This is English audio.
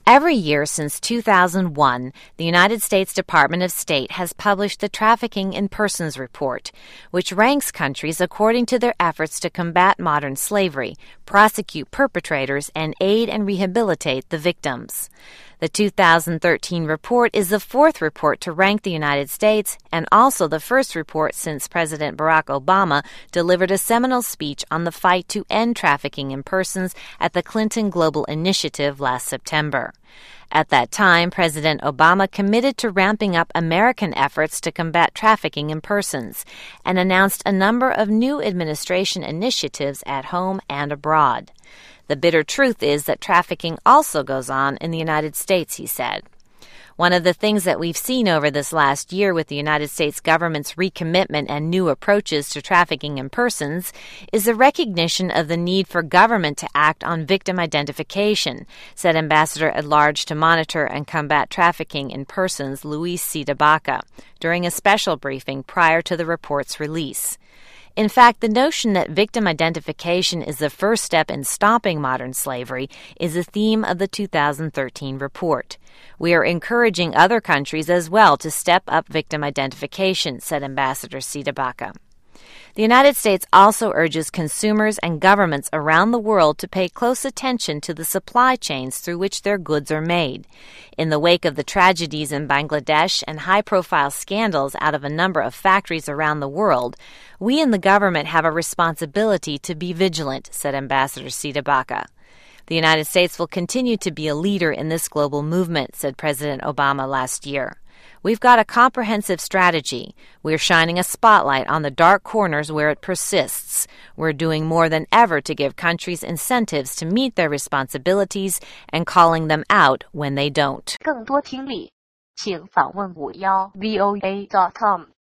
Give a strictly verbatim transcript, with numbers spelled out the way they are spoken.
Every year since two thousand one, the United States Department of State has published the Trafficking in Persons Report, which ranks countries according to their efforts to combat modern slavery, prosecute perpetrators, and aid and rehabilitate the victims. The two thousand thirteen report is the fourth report to rank the United States and also the first report since President Barack Obama delivered a seminal speech on the fight to end trafficking in persons at the Clinton Global Initiative last September. At that time, President Obama committed to ramping up American efforts to combat trafficking in persons and announced a number of new administration initiatives at home and abroad. The bitter truth is that trafficking also goes on in the United States, he said. One of the things that we've seen over this last year with the United States government's recommitment and new approaches to trafficking in persons is the recognition of the need for government to act on victim identification, said Ambassador at Large to Monitor and Combat Trafficking in Persons Luis C. DeBaca during a special briefing prior to the report's release. In fact, the notion that victim identification is the first step in stopping modern slavery is a theme of the two thousand thirteen report. We are encouraging other countries as well to step up victim identification, said Ambassador C. DeBaca. The United States also urges consumers and governments around the world to pay close attention to the supply chains through which their goods are made. In the wake of the tragedies in Bangladesh and high-profile scandals out of a number of factories around the world, we in the government have a responsibility to be vigilant, said Ambassador C. DeBaca. The United States will continue to be a leader in this global movement, said President Obama last year. We've got a comprehensive strategy. We're shining a spotlight on the dark corners where it persists. We're doing more than ever to give countries incentives to meet their responsibilities and calling them out when they don't. 更多听力，请访问五幺 V O A dot com。